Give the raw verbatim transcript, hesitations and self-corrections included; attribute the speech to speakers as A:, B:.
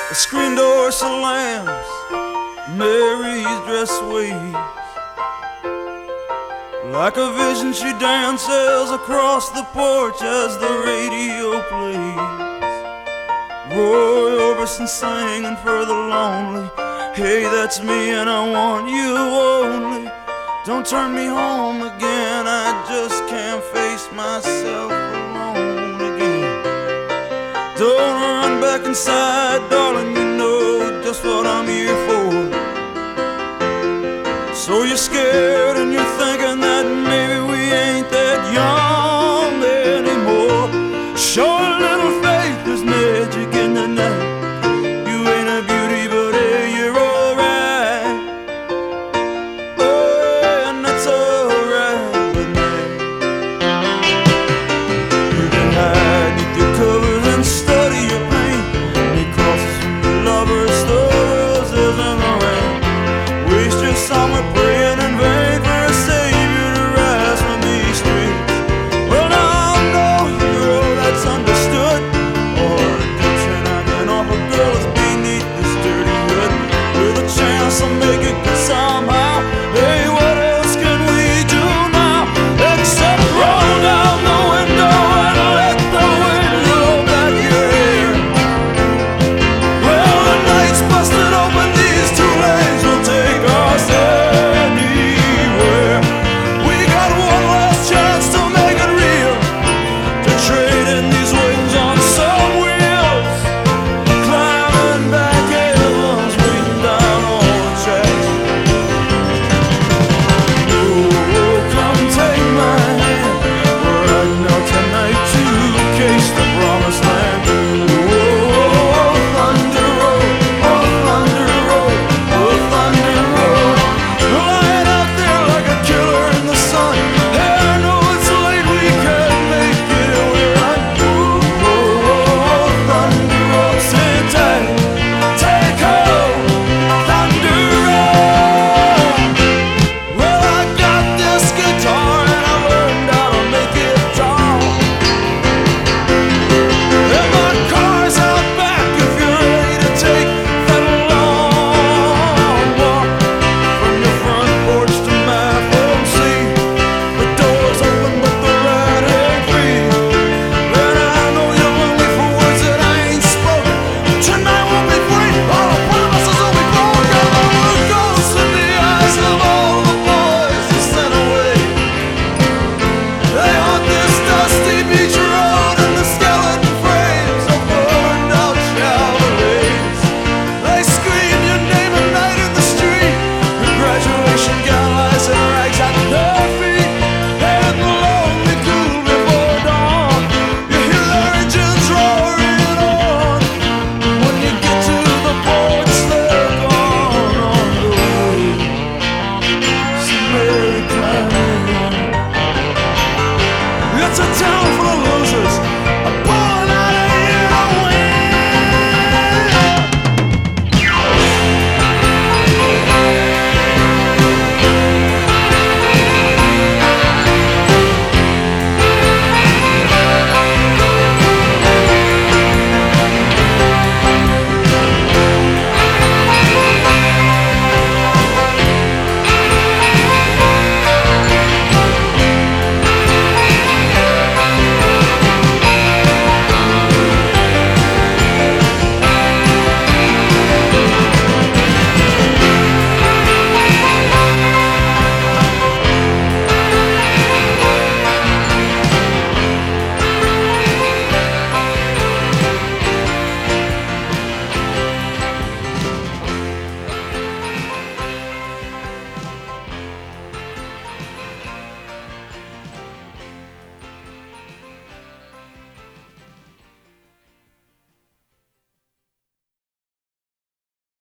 A: The screen door slams, Mary's dress sways. Like a vision she dances across the porch as the radio plays. Roy Orbison singing for the lonely. Hey, that's me and I want you only. Don't turn me home again, I just can't face myself alone again. Don't run back inside, darling, you know just what I'm here for. So you're scared